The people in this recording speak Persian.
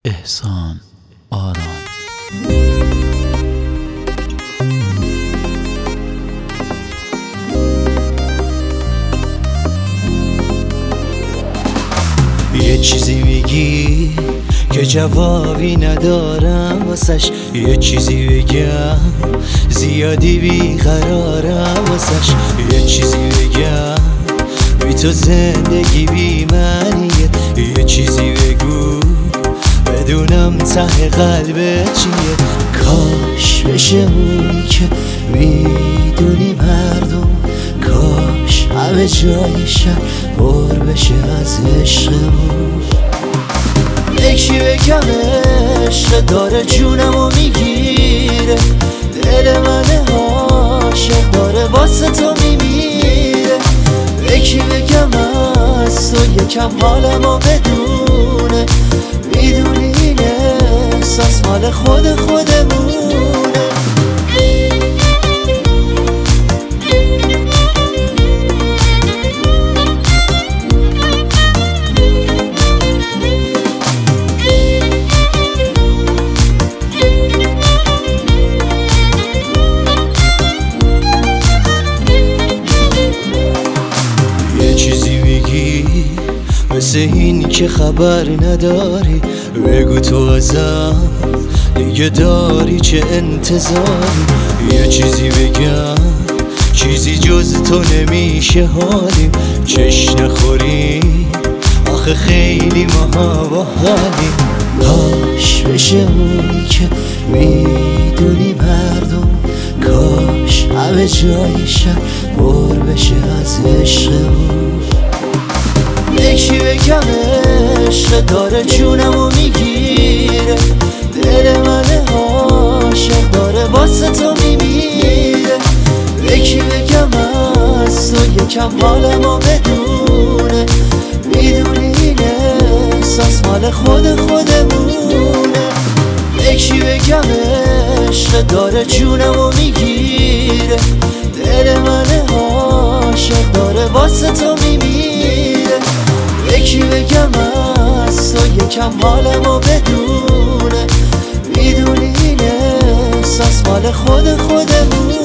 احسان آرام. یه چیزی میگی که جوابی ندارم واسش، یه چیزی بگم زیادی بیقرارم واسش، یه چیزی بگم بی تو زندگی بی معنیه، یه چیزی بگو بدونم ته قلبت چیه. کاش بشه اونی که میدونی مردم، کاش همه جای شهر پر بشه از عشقمون. یکی بگم عشق داره جونمو میگیره، دل من عاشق داره واسه تو میمیره. یکی بگم از تو یکم حالمو بدونه، میدونی این احساس مال خودمونه. مثل این که خبر نداری، بگو تو ازم دیگه داری چه انتظاری. یه چیزی بگم چیزی جز تو نمیشه حالیم، چش نخوری آخه خیلی ماها با حالیم. کاش بشه اونی که میدونی مردم، کاش همه جای شهر پر بشه از عشقمون. یکی بگم عشق داره جونمو میگیره، دل من عاشق داره واسه تو میمیره. یکی بگم از تو یکم حالمو بدونه، میدونی این احساس مال خودمونه. یکی بگم عشق داره جونمو میگیره، دل من عاشق داره واسه تو میمیره. یکی بگم از تو یکم حالمو بدونه، میدونی این احساس مال خودمونه.